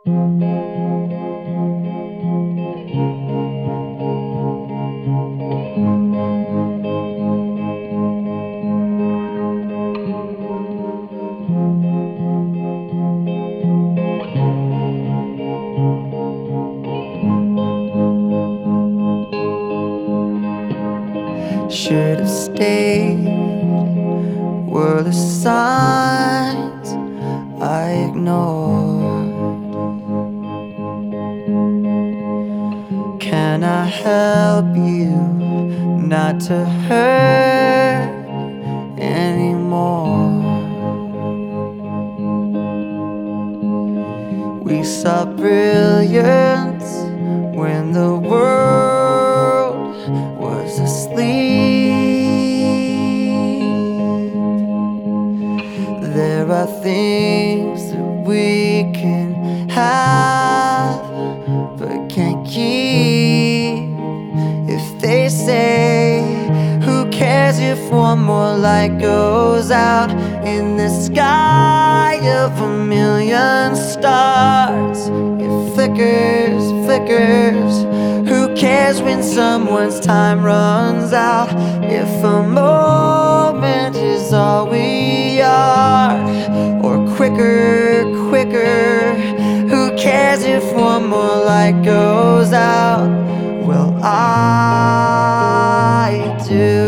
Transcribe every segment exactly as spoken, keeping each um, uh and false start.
Should have stayed, were the signs I ignored. Can I help you not to hurt anymore? We saw brilliance when the world was asleep. There are things that we can have but can't keep. If they say, who cares if one more light goes out in the sky of a million stars? It flickers, flickers. Who cares when someone's time runs out? If a moment is all we are, or quicker, quicker. Who cares if one more light goes out? Well, I do.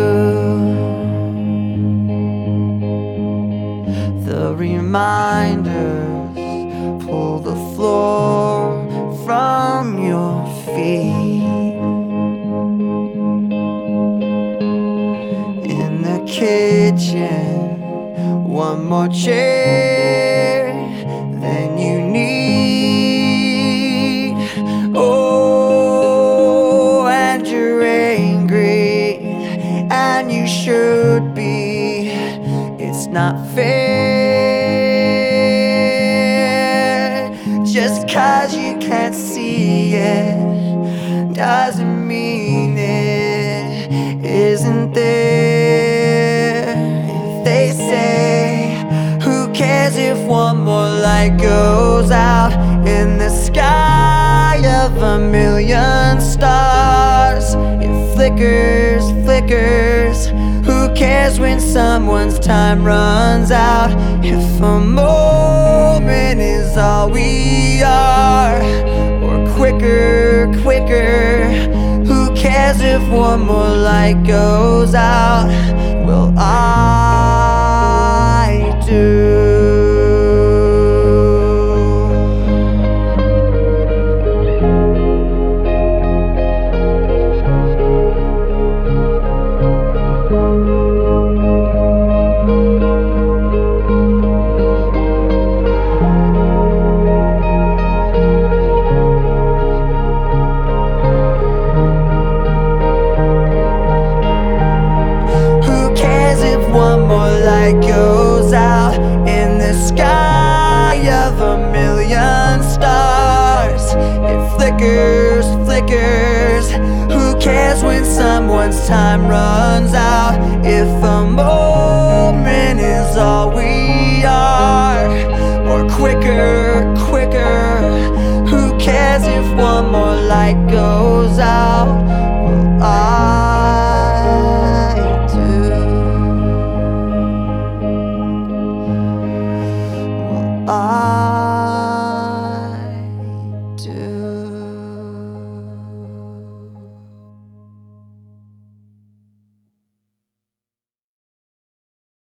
The reminders pull the floor from your feet. In the kitchen, one more chair than you need. Oh, and you're angry, and you should be. It's not fair. Just 'cause you can't see it doesn't mean it isn't there. If they say, who cares if one more light goes out in the sky of a million stars? It flickers, flickers. Who cares when someone's time runs out? If a moment is all we are, or quicker, quicker. Who cares if one more light goes out? Well, I